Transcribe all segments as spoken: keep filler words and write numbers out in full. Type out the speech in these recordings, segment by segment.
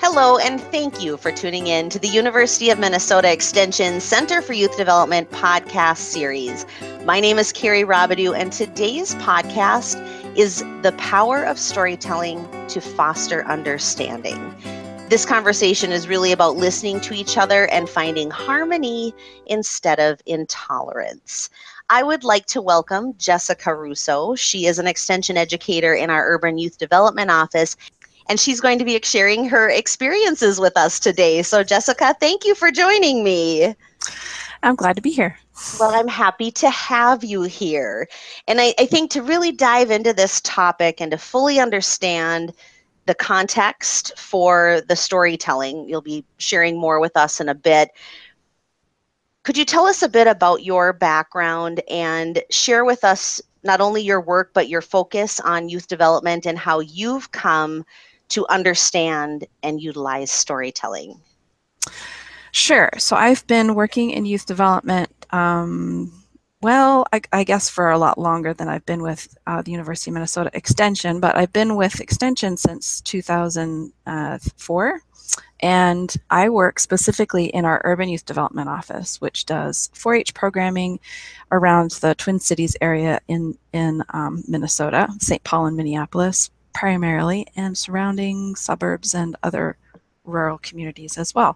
Hello, and thank you for tuning in to the University of Minnesota Extension Center for Youth Development podcast series. My name is Carrie Robidoux, and today's podcast is The Power of Storytelling to Foster Understanding. This conversation is really about listening to each other and finding harmony instead of intolerance. I would like to welcome Jessica Russo. She is an extension educator in our Urban Youth Development Office, and she's going to be sharing her experiences with us today. So Jessica, thank you for joining me. I'm glad to be here. Well, I'm happy to have you here. And I, I think to really dive into this topic and to fully understand the context for the storytelling, you'll be sharing more with us in a bit. Could you tell us a bit about your background and share with us not only your work, but your focus on youth development and how you've come to understand and utilize storytelling? Sure. So I've been working in youth development, um, well, I, I guess for a lot longer than I've been with uh, the University of Minnesota Extension, but I've been with Extension since two thousand four. And I work specifically in our Urban Youth Development Office, which does four H programming around the Twin Cities area in, in um, Minnesota, Saint Paul and Minneapolis primarily, and surrounding suburbs and other rural communities as well.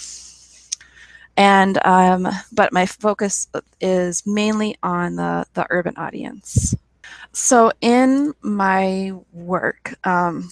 And um, but my focus is mainly on the, the urban audience. So in my work, um,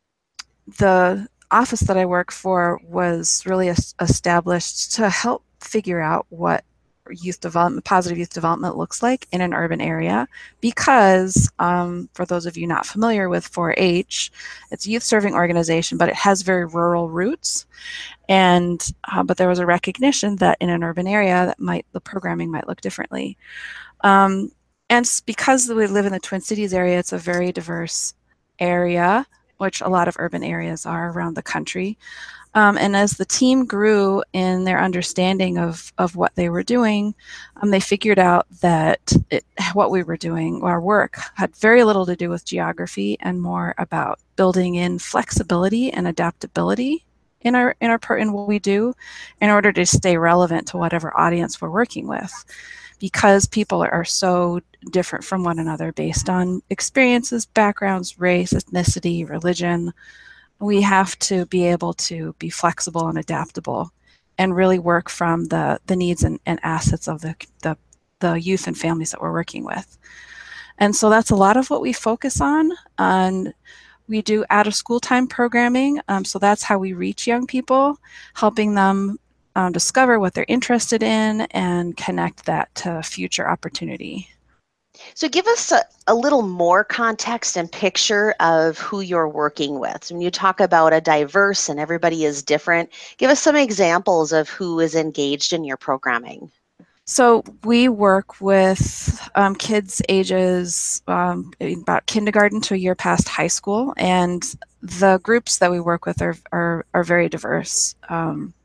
the office that I work for was really established to help figure out what youth development, positive youth development looks like in an urban area, because um, for those of you not familiar with four H, it's a youth serving organization, but it has very rural roots. And uh, but there was a recognition that in an urban area that might the programming might look differently. Um, and because we live in the Twin Cities area, it's a very diverse area, which a lot of urban areas are around the country. Um, and as the team grew in their understanding of, of what they were doing, um, they figured out that it, what we were doing, our work, had very little to do with geography and more about building in flexibility and adaptability in our in our in what we do, in order to stay relevant to whatever audience we're working with, because people are so different from one another based on experiences, backgrounds, race, ethnicity, religion. We have to be able to be flexible and adaptable and really work from the, the needs and, and assets of the, the, the youth and families that we're working with. And so that's a lot of what we focus on. And we do out of school time programming. Um, so that's how we reach young people, helping them um, discover what they're interested in and connect that to future opportunity. So give us a, a little more context and picture of who you're working with. When you talk about a diverse and everybody is different, give us some examples of who is engaged in your programming. So we work with um, kids ages um, about kindergarten to a year past high school, and the groups that we work with are, are, are very diverse. Um,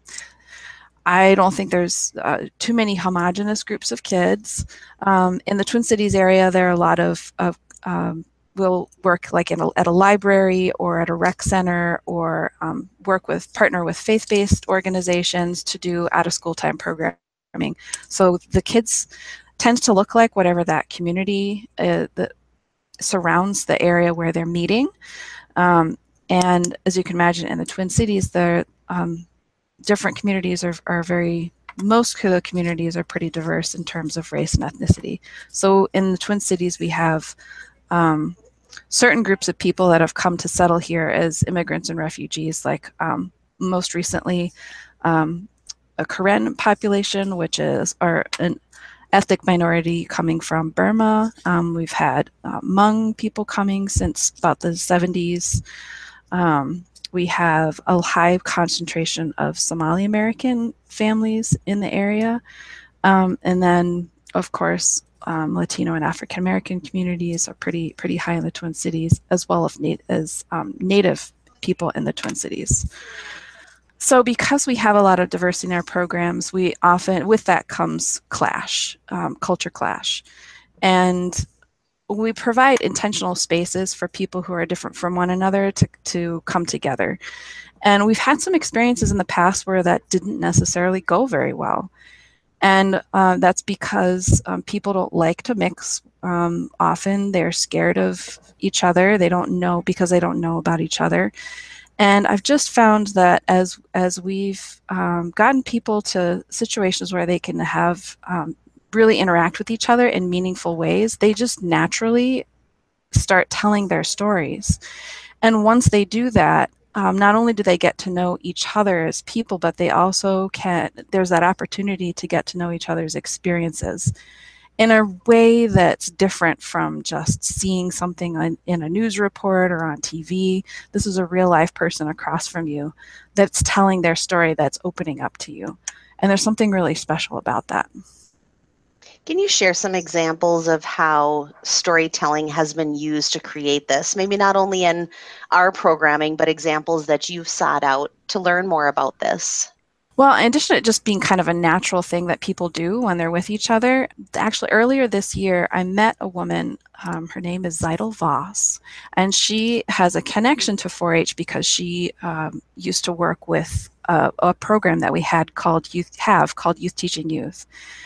I don't think there's uh, too many homogenous groups of kids. Um, in the Twin Cities area, there are a lot of, of um, we'll work like in a, at a library or at a rec center, or um, work with, partner with faith-based organizations to do out-of-school time programming. So the kids tend to look like whatever that community uh, that surrounds the area where they're meeting. Um, and as you can imagine, in the Twin Cities, they're um, different communities are, are very, most of the communities are pretty diverse in terms of race and ethnicity. So in the Twin Cities, we have um, certain groups of people that have come to settle here as immigrants and refugees, like um, most recently, um, a Karen population, which is our, an ethnic minority coming from Burma. Um, we've had uh, Hmong people coming since about the seventies. Um, We have a high concentration of Somali American families in the area. Um, and then, of course, um, Latino and African American communities are pretty pretty high in the Twin Cities, as well as, nat- as um, Native people in the Twin Cities. So because we have a lot of diversity in our programs, we often, with that comes clash, um, culture clash. And we provide intentional spaces for people who are different from one another to, to come together. And we've had some experiences in the past where that didn't necessarily go very well. And uh, that's because um, people don't like to mix. Um, often they're scared of each other. They don't know because they don't know about each other. And I've just found that as as we've um, gotten people to situations where they can have um, really interact with each other in meaningful ways, they just naturally start telling their stories. And once they do that, um, not only do they get to know each other as people, but they also can, there's that opportunity to get to know each other's experiences in a way that's different from just seeing something on, in a news report or on T V. This is a real life person across from you that's telling their story, that's opening up to you. And there's something really special about that. Can you share some examples of how storytelling has been used to create this? Maybe not only in our programming, but examples that you've sought out to learn more about this. Well, in addition to it just being kind of a natural thing that people do when they're with each other, actually earlier this year, I met a woman, um, her name is Zeidel Voss, and she has a connection to four H because she um, used to work with a, a program that we had called Youth have called Youth Teaching Youth.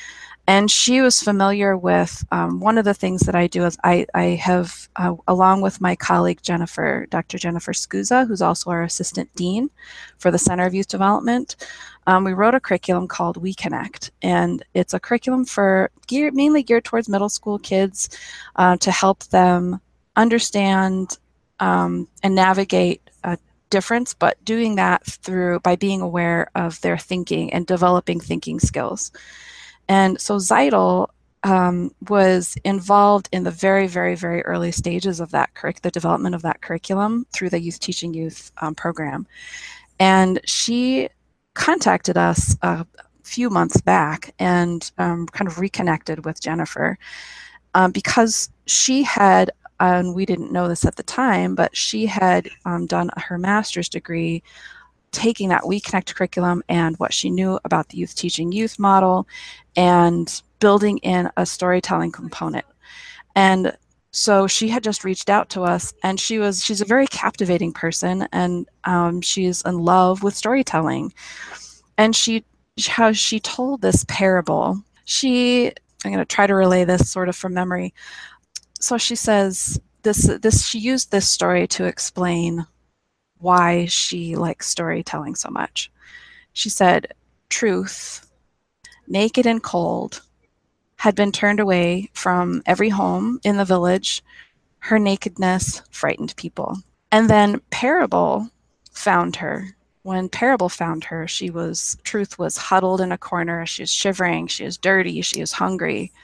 And she was familiar with um, one of the things that I do is I, I have, uh, along with my colleague Jennifer, Doctor Jennifer Scusa, who's also our assistant dean for the Center of Youth Development, um, we wrote a curriculum called We Connect. And it's a curriculum for gear, mainly geared towards middle school kids uh, to help them understand um, and navigate a difference, but doing that through by being aware of their thinking and developing thinking skills. And so Zeidel um, was involved in the very, very, very early stages of that curric- the development of that curriculum through the Youth Teaching Youth um, program. And she contacted us a few months back and um, kind of reconnected with Jennifer um, because she had, and we didn't know this at the time, but she had um, done her master's degree taking that We Connect curriculum and what she knew about the Youth Teaching Youth model and building in a storytelling component. And so she had just reached out to us, and she was she's a very captivating person, and um, she's in love with storytelling. And she how she told this parable. She I'm going to try to relay this sort of from memory. So she says this this she used this story to explain why she likes storytelling so much. She said, Truth, naked and cold, had been turned away from every home in the village. Her nakedness frightened people. And then Parable found her. When Parable found her, she was, Truth was huddled in a corner. She was shivering. She was dirty. She was hungry.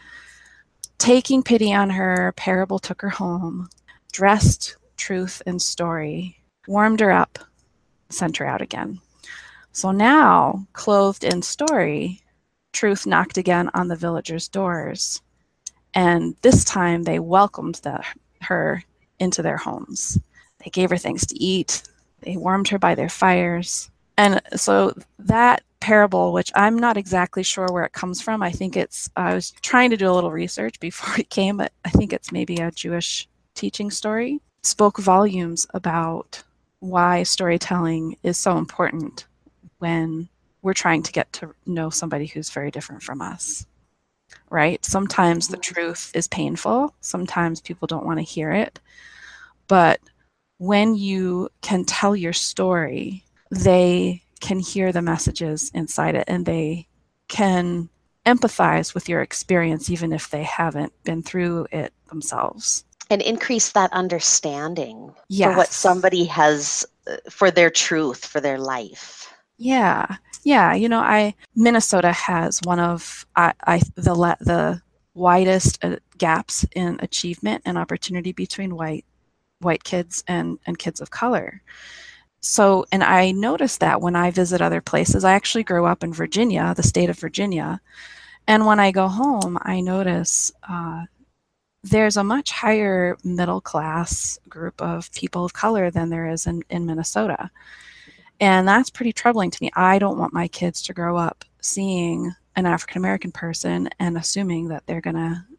Taking pity on her, Parable took her home, dressed Truth in story, warmed her up, sent her out again. So now, clothed in story, Truth knocked again on the villagers' doors. And this time they welcomed the, her into their homes. They gave her things to eat. They warmed her by their fires. And so that parable, which I'm not exactly sure where it comes from, I think it's, I was trying to do a little research before it came, but I think it's maybe a Jewish teaching story, spoke volumes about why storytelling is so important when we're trying to get to know somebody who's very different from us, right? Sometimes the truth is painful. Sometimes people don't want to hear it. But when you can tell your story, they can hear the messages inside it, and they can empathize with your experience even if they haven't been through it themselves. And increase that understanding Yes. for what somebody has, for their truth, for their life. Yeah, yeah. You know, I Minnesota has one of I, I the the widest uh, gaps in achievement and opportunity between white white kids and and kids of color. So, and I noticed that when I visit other places. I actually grew up in Virginia, the state of Virginia, and when I go home, I notice uh, there's a much higher middle class group of people of color than there is in, in Minnesota. And that's pretty troubling to me. I don't want my kids to grow up seeing an African American person and assuming that they're going to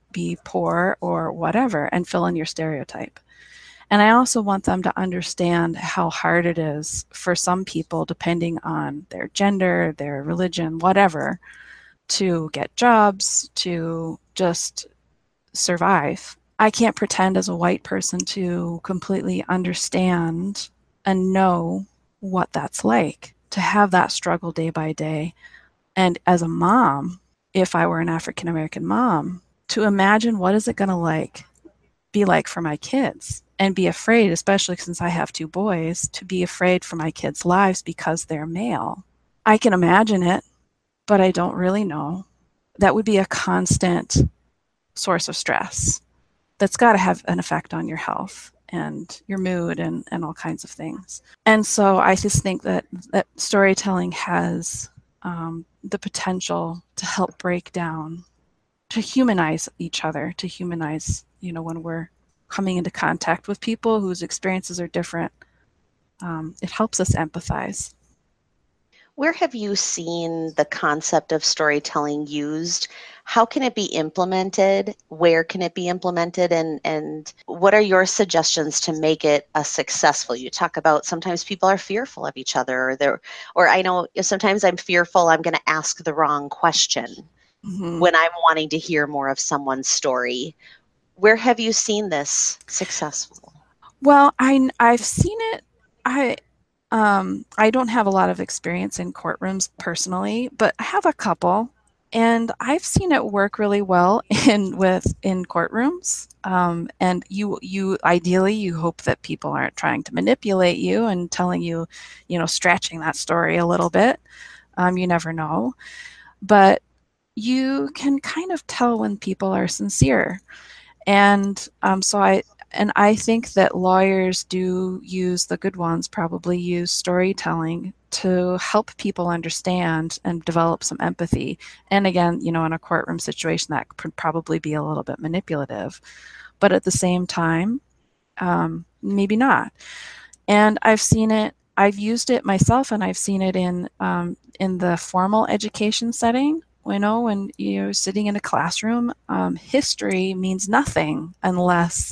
be poor or whatever, and fill in your stereotype. And I also want them to understand how hard it is for some people, depending on their gender, their religion, whatever, to get jobs, to just survive. I can't pretend as a white person to completely understand and know what that's like, to have that struggle day by day. And as a mom, if I were an African American mom, to imagine what is it going to like be like for my kids, and be afraid, especially since I have two boys, to be afraid for my kids' lives because they're male. I can imagine it, but I don't really know. That would be a constant source of stress that's got to have an effect on your health and your mood and, and all kinds of things. And so I just think that, that storytelling has um, the potential to help break down, to humanize each other, to humanize, you know, when we're coming into contact with people whose experiences are different. Um, it helps us empathize. Where have you seen the concept of storytelling used? How can it be implemented? Where can it be implemented? And, and what are your suggestions to make it a successful? You talk about sometimes people are fearful of each other, or they're, or I know sometimes I'm fearful I'm going to ask the wrong question mm-hmm. when I'm wanting to hear more of someone's story. Where have you seen this successful? Well, I, I've seen it. I um, I don't have a lot of experience in courtrooms personally, but I have a couple, and I've seen it work really well in with in courtrooms. Um, and you you ideally you hope that people aren't trying to manipulate you and telling you, you know, stretching that story a little bit. Um, you never know, but you can kind of tell when people are sincere. And um, so I and I think that lawyers do use, the good ones probably use storytelling to help people understand and develop some empathy. And again, you know, in a courtroom situation, that could probably be a little bit manipulative, but at the same time, um, maybe not. And I've seen it. I've used it myself, and I've seen it in um, in the formal education setting. You know, when you're sitting in a classroom, um, history means nothing unless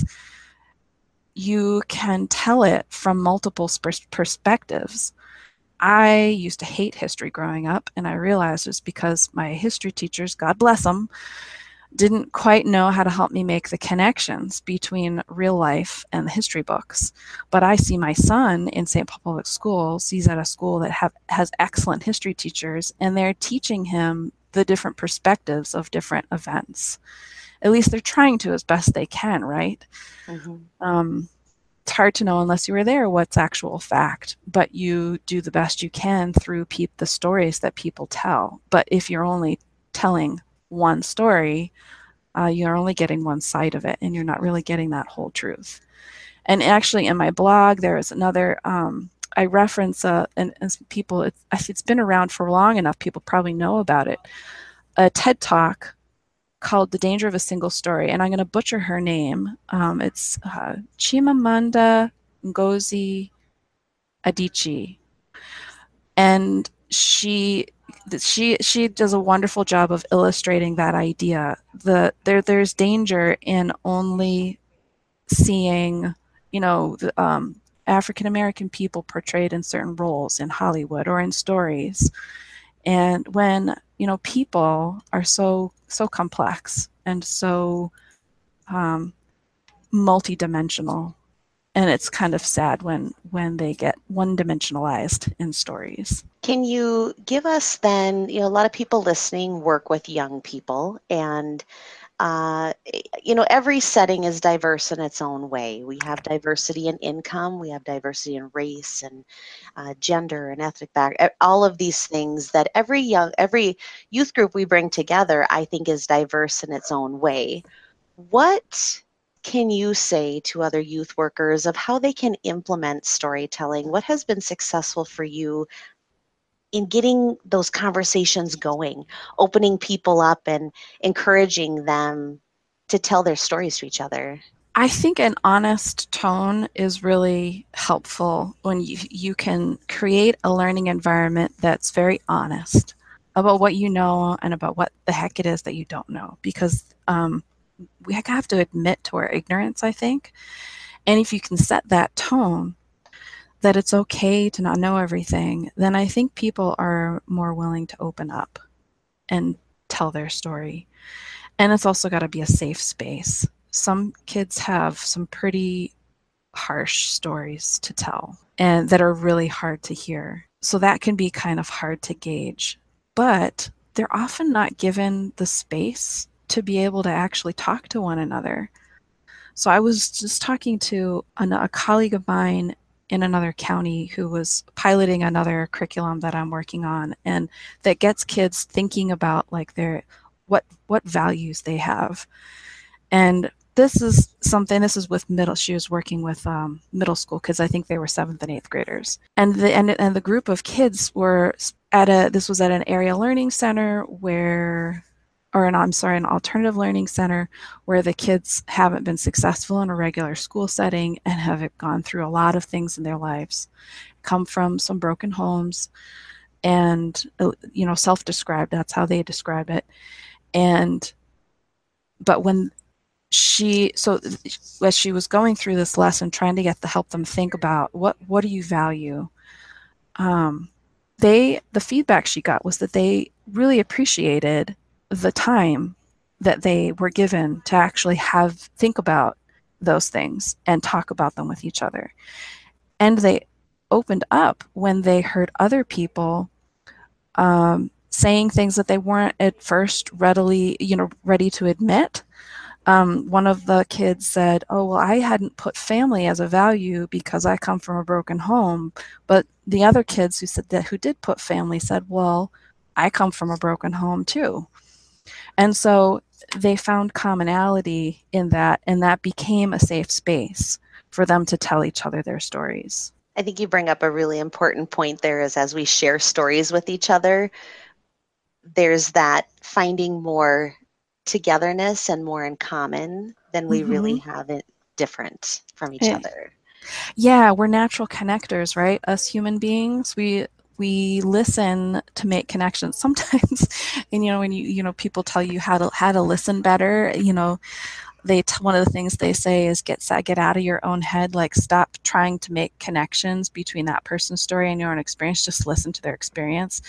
you can tell it from multiple perspectives. I used to hate history growing up, and I realized it's because my history teachers, God bless them, didn't quite know how to help me make the connections between real life and the history books. But I see my son in Saint Paul Public Schools. He's at a school that have, has excellent history teachers, and they're teaching him the different perspectives of different events. At least they're trying to as best they can, right? Mm-hmm. Um, it's hard to know unless you were there what's actual fact, but you do the best you can through pe- the stories that people tell. But if you're only telling one story, uh, you're only getting one side of it, and you're not really getting that whole truth. And actually in my blog, there is another, um, I reference, uh, and, and people, it's, it's been around for long enough, people probably know about it, a TED Talk called The Danger of a Single Story. And I'm going to butcher her name. Um, it's uh, Chimamanda Ngozi Adichie. And she she she does a wonderful job of illustrating that idea. The there there's danger in only seeing, you know, the, um, African American people portrayed in certain roles in Hollywood or in stories. And when, you know, people are so so complex and so um, multidimensional, and it's kind of sad when when they get one-dimensionalized in stories. Can you give us then, you know, a lot of people listening work with young people, and Uh, you know, every setting is diverse in its own way. We have diversity in income, we have diversity in race and uh, gender and ethnic background, all of these things that every young, every youth group we bring together, I think, is diverse in its own way. What can you say to other youth workers of how they can implement storytelling? What has been successful for you in getting those conversations going, opening people up and encouraging them to tell their stories to each other? I think an honest tone is really helpful when you, you can create a learning environment that's very honest about what you know and about what the heck it is that you don't know. Because um, we have to admit to our ignorance, I think. And if you can set that tone that it's okay to not know everything, then I think people are more willing to open up and tell their story. And it's also got to be a safe space. Some kids have some pretty harsh stories to tell and that are really hard to hear. So that can be kind of hard to gauge. But they're often not given the space to be able to actually talk to one another. So I was just talking to an, a colleague of mine in another county who was piloting another curriculum that I'm working on, and that gets kids thinking about like their what what values they have. And this is something, this is with middle, she was working with um, middle school kids. I think they were seventh and eighth graders. And the, and, and the group of kids were at a, this was at an area learning center where, or an, I'm sorry, an alternative learning center where the kids haven't been successful in a regular school setting and have gone through a lot of things in their lives, come from some broken homes and, you know, self-described, that's how they describe it. And, but when she, so as she was going through this lesson, trying to get to help them think about what, what do you value? Um, they, the feedback she got was that they really appreciated the time that they were given to actually have, think about those things and talk about them with each other. And they opened up when they heard other people, um, saying things that they weren't at first readily, you know, ready to admit. Um, one of the kids said, oh, well, I hadn't put family as a value because I come from a broken home. But the other kids who said that, who did put family, said, well, I come from a broken home too. And so they found commonality in that, and that became a safe space for them to tell each other their stories. I think you bring up a really important point there, is as we share stories with each other, there's that finding more togetherness and more in common than we mm-hmm. really have it different from each yeah. other. Yeah, we're natural connectors, right? Us human beings, we we listen to make connections. Sometimes, and you know, when you you know people tell you how to how to listen better, you know, they t- one of the things they say is get get out of your own head, like stop trying to make connections between that person's story and your own experience. Just listen to their experience.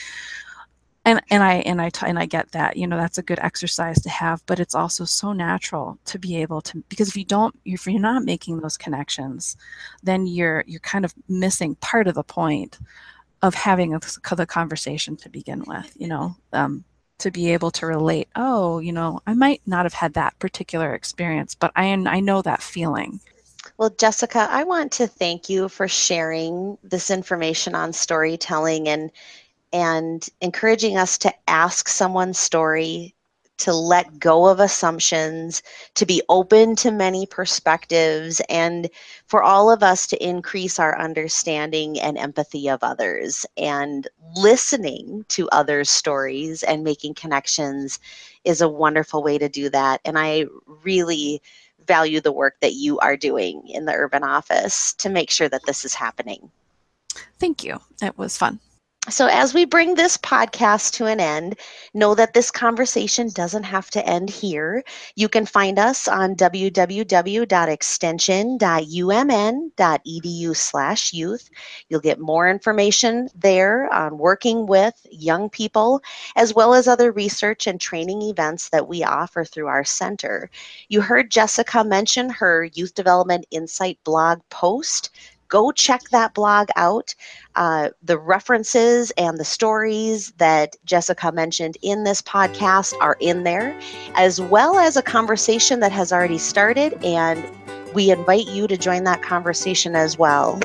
And and I and I and I get that, you know, that's a good exercise to have, but it's also so natural to be able to, because if you don't, if you're not making those connections, then you're you're kind of missing part of the point of having a, the conversation to begin with, you know, um, to be able to relate. Oh, you know, I might not have had that particular experience, but I I know that feeling. Well, Jessica, I want to thank you for sharing this information on storytelling and and encouraging us to ask someone's story, to let go of assumptions, to be open to many perspectives, and for all of us to increase our understanding and empathy of others. And listening to others' stories and making connections is a wonderful way to do that. And I really value the work that you are doing in the Urban Office to make sure that this is happening. Thank you. It was fun. So as we bring this podcast to an end, know that this conversation doesn't have to end here. You can find us on w w w dot extension dot u m n dot e d u slash youth. You'll get more information there on working with young people, as well as other research and training events that we offer through our center. You heard Jessica mention her Youth Development Insight blog post. Go check that blog out. Uh, the references and the stories that Jessica mentioned in this podcast are in there, as well as a conversation that has already started, and we invite you to join that conversation as well.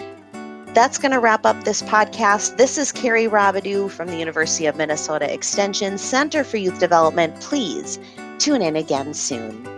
That's going to wrap up this podcast. This is Carrie Robidoux from the University of Minnesota Extension Center for Youth Development. Please tune in again soon.